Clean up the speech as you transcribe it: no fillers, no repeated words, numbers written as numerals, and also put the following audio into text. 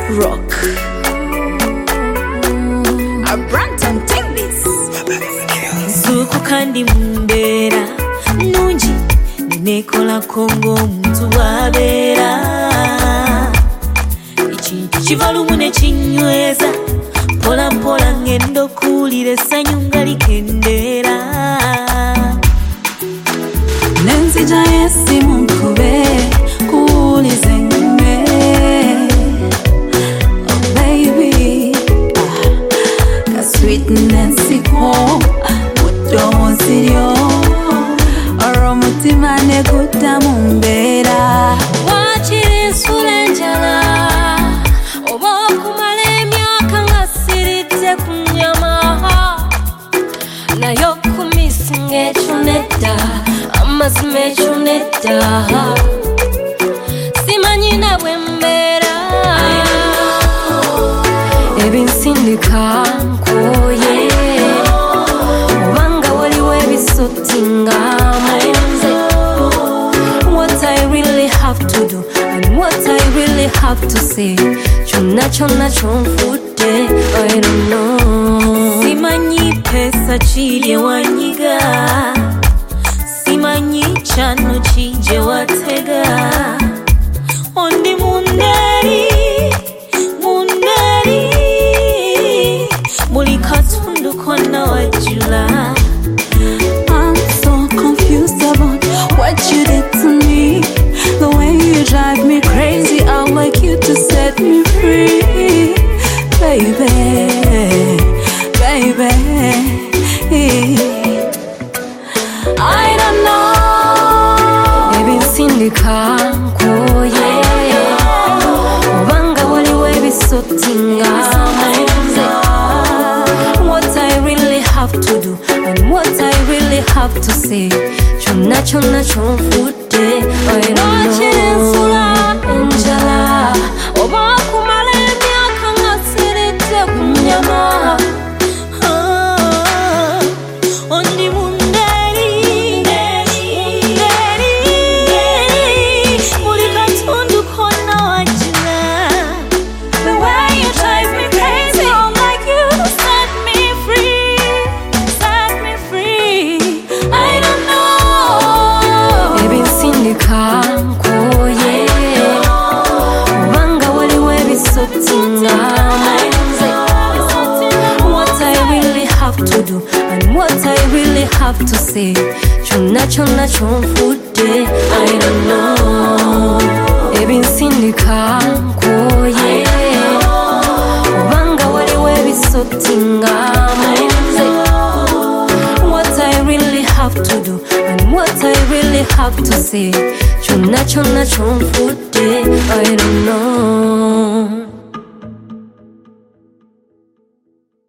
Rock. A Branton take this. Zuku kandi mumbera nungi nekola kongo muntu wabera. Ekintu kivalumu ne kinyweza pola pola ngendo kulira essanyu nga likendera. Nenzija yesimu nkube kuwulize ngume. Oh baby, ka sweetness iko mudozi yo oro mutima ne kutamu mbera. Wakiri ensula enjala oba okumala emyaka nga siridde ku nnyama naye okumisinga ekyo nedda amazima ekyo nedda simanyi na bwe mbeera ebinsindika nkooye obanga waliwo ebisottingamu what I really have to do and what I really have to say kyonna kyonna kyonfudde I don't know. Simanyi pesa kirye wanyiga, simanyi kyano kijye watega. Ondi munderi, munderi, buli katundu konna wajjula. I'm so confused about what you did to me. The way you drive me crazy, I'd like you to set me free. Baby, baby, I don't know. Ebinsindika nkooye obanga waliwo ebisottingamu what I really have to do and what I really have to say kyonna kyonna kyonfudde I don't know. Enjala oba okumala emyaka nga siridde ku nnyama Ondi munderi, munderi, buli katundu konna wajjula. the way you drive me crazy I'm like you set me free I don't know. Ebinsindika nkooye obanga waliwo ebisottingamu what I really have to do and what I really have to say kyonna kyonna kyonfudde I don't know. Ebinsindika nkooye obanga waliwo ebisottingamu what I really have to do and what I really have to say kyonna kyonna kyonfudde I don't know.